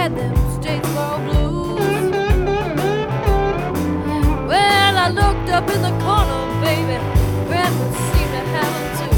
had them Statesboro blues. When I looked up in the corner, baby, Grandpa seemed to have them too.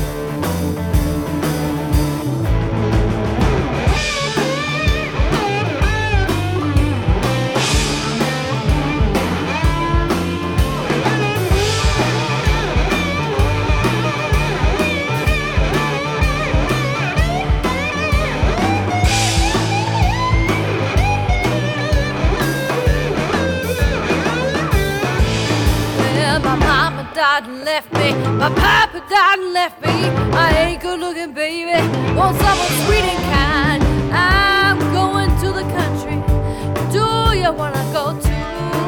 My mama died and left me, my papa died and left me. I ain't good looking, baby, want someone sweet and kind. I'm going to the country, do you wanna go too?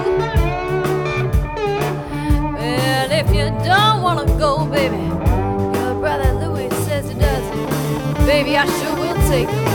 Well, if you don't wanna go, baby, your brother Louis says he does. Baby, I sure will take it.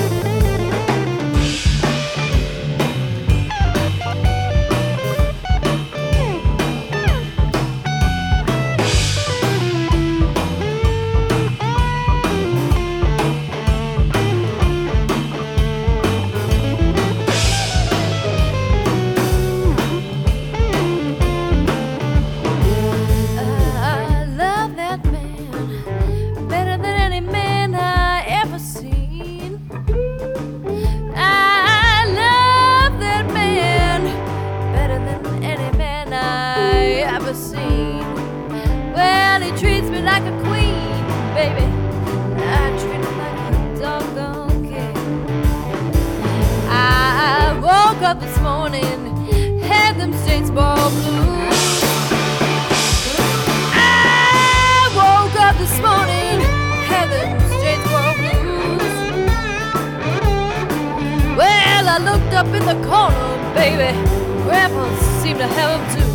Seen. Well, he treats me like a queen, baby. I treat him like a doggone king. I woke up this morning, had them Statesboro blues. I woke up this morning, had them Statesboro blues. Well, I looked up in the corner, baby. Grandpa seemed to have them too.